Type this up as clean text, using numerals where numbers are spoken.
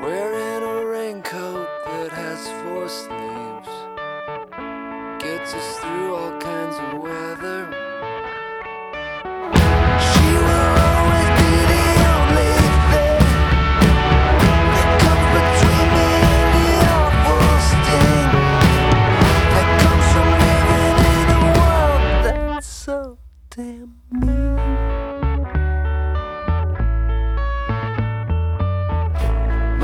Wearing a raincoat that has 4 sleeves gets us through all kinds of weather. She will always be the only thing that comes between me and the awful sting that comes from living in a world that's so damn mean.